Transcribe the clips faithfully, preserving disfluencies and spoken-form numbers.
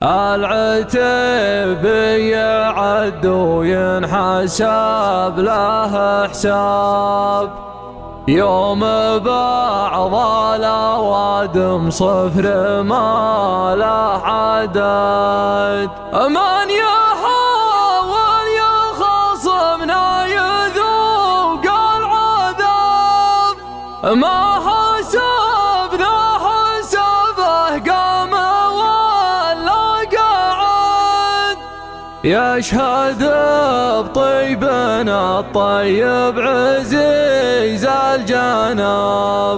العتيبي يعد وينحسب له حساب، يوم بعض الأوادم صفر ما له عدد. من يحاول يخاصمنا يذوق العذاب، ما حسبنا حسابه قام ولا قعد. يشهد بطيبنا الطيب عزيز الجناب،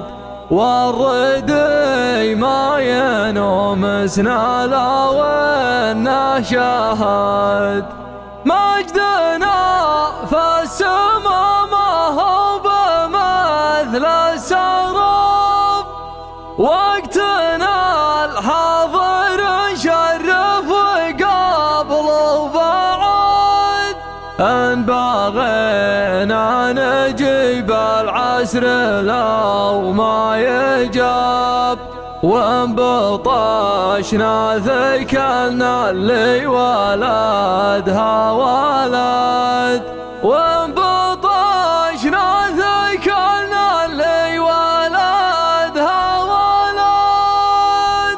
والردي ما ينوم سنا لو انه شهد. مجدنا في السما ما هو بمثل السراب، وقتنا الحاضر نشرف وقبل وبعد. ان بغينا نجيب العسر لو ما يجاب، وان بطشنا ذكرنا اللي ولدها ولد، وان بطشنا ذكرنا اللي ولدها ولد.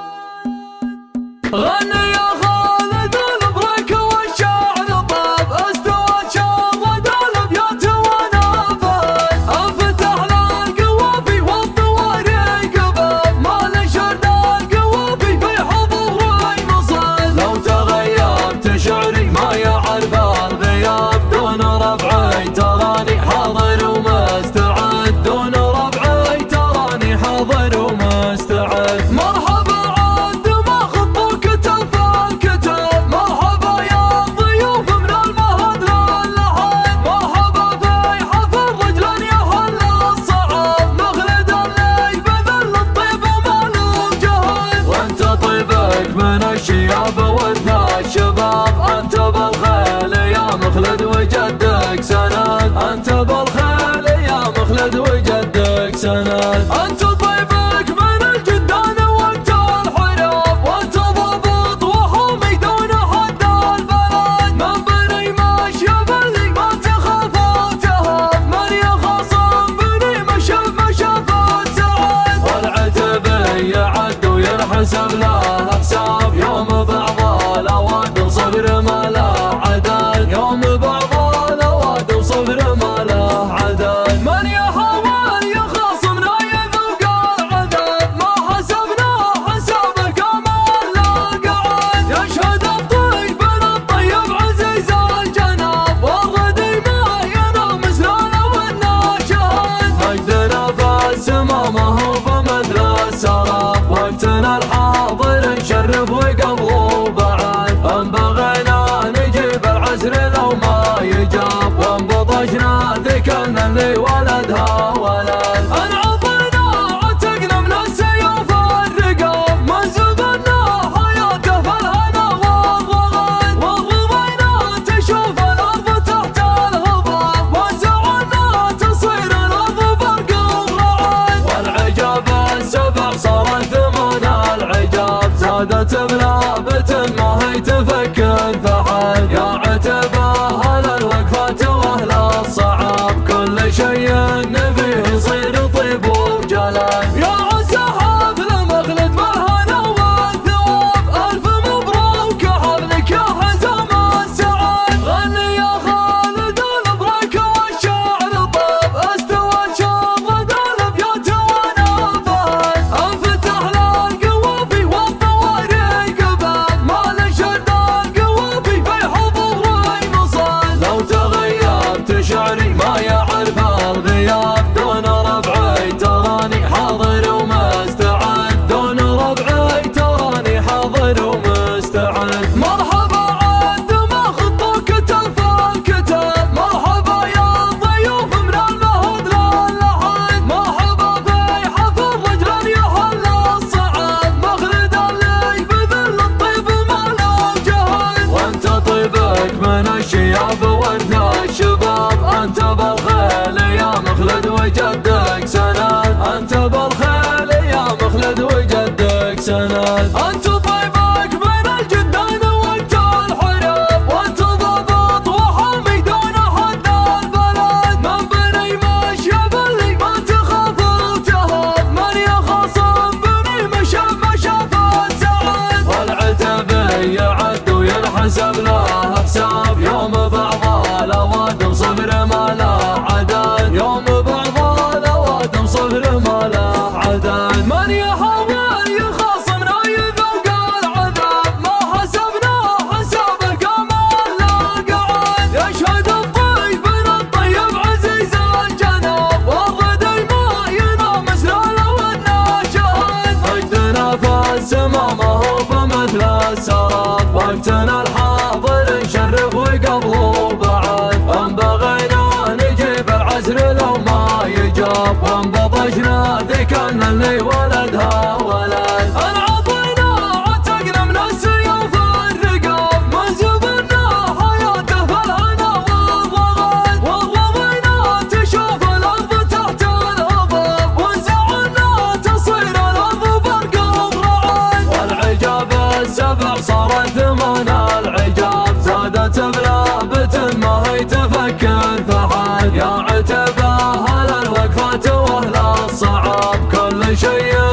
غني يا خالد البرك والشعر طاب، استوت شغد الابيات ونفذ. انفتح للقوافي والطوارق باب، ما لشرد القوافي في حضور مصل. لو تغيبت شعري ما يعرف الغياب، دون رفعي تراني حاضر ومستعد، دون رفعي تراني حاضر ومستعد. مرحبا عد ما خطوا كتف الكتاب، مرحبا يا ضيوف من المهد للحد. مرحبا في حفل رجل يهل الصعب، مخلد اللي بذل الطيب مالو جهد. وانت طيبك من الشياب وانت الشباب، انت بالخيل يا مخلد وجدك سند، انت بالخيل يا مخلد وجدك سند. انت طيبك من الجدان وانت الحراب، وانت ضابط وحومي دون حد البلد. من بني مشيب اللي ما تخاف وتهاب، من يخاصم بني مشيب مشيب السعد. والعتبي يعد وينحسب له حساب، يوم بعض الأوادم صفر ما له عدد، يوم بعض الأوادم صفر ما له عدد. من يحاول يخاصمنا يذوق العذاب، ما حسبنا حسابه قام ولا قعد. يشهد بطيبنا الطيب عزيز الجناب، والردي ما ينام سنا لو انه شهد. مجدنا في السما ما هو بمثل السراب، وقتنا الحاضر نشرف وقبل وبعد. ان بغينا نجيب العسر لو ما يجاب، وان بطشنا ذكرنا اللي ولدها ولد. ان عطينا عتقنا من السيوف الرقاب، من زبنا حياته في الهنا والرغد. وضغينا تشوف الارض تحت الهضاب، وزعلنا تصير الارض برق ورعد. والعجاب السبع صار ثمان العجاب، زادت بلابة ما هي تفك الفحل. يا عتبة اهل الوقفات واهل الصعاب، كل شيء نبيه يصير طيب وجلال. يا عسى حفل مخلد بالهنا والثواب، الف مبروك حفلك يا حزام السعد. غني يا خالد البرك والشعر طاب، استوت شغد الابيات ونفذ. انفتح للقوافي والطوارق باب، ما لشرد القوافي في حضور لك انفعل يا عتبة أهل الوقفات وأهل الصعاب كل شيء